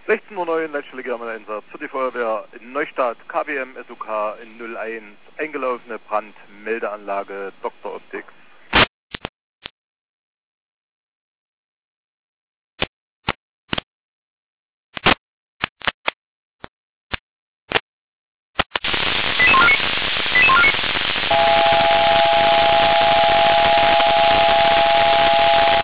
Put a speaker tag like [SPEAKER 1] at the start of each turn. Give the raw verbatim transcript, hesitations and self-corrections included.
[SPEAKER 1] sechzehn Uhr neun, Leitstelle Einsatz für die Feuerwehr in Neustadt, K B M S U K in null eins, eingelaufene Brandmeldeanlage Doktor Optik.